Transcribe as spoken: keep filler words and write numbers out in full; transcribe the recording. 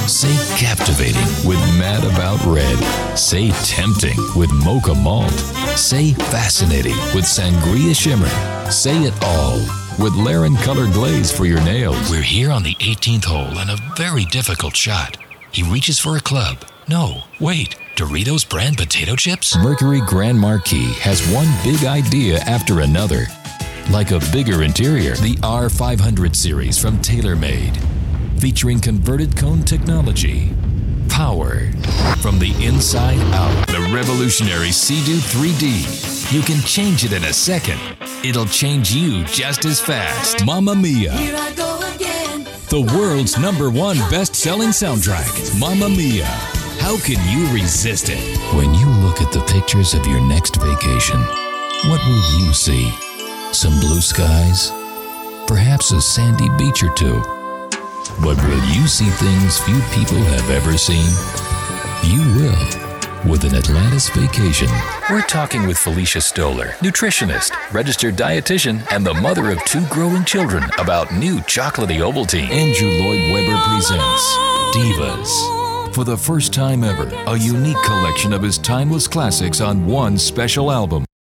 Say captivating with Mad About Red. Say tempting with Mocha Malt. Say fascinating with Sangria Shimmer. Say it all with Laren Color Glaze for your nails. We're here on the eighteenth hole and a very difficult shot. He reaches for a club. No, wait. Doritos brand potato chips? Mercury Grand Marquis has one big idea after another. Like a bigger interior, the R five hundred series from TaylorMade, featuring converted cone technology. Power from the inside out. The revolutionary Sea-Doo three D. You can change it in a second. It'll change you just as fast. Mamma Mia. Here I go again. The world's number one best-selling soundtrack, Mamma Mia. How can you resist it? When you look at the pictures of your next vacation, what will you see? Some blue skies? Perhaps a sandy beach or two? But will you see things few people have ever seen? You will with an Atlantis vacation. We're talking with Felicia Stoller, nutritionist, registered dietitian, and the mother of two growing children about new chocolatey Ovaltine. Andrew Lloyd Webber presents Divas. For the first time ever, a unique collection of his timeless classics on one special album.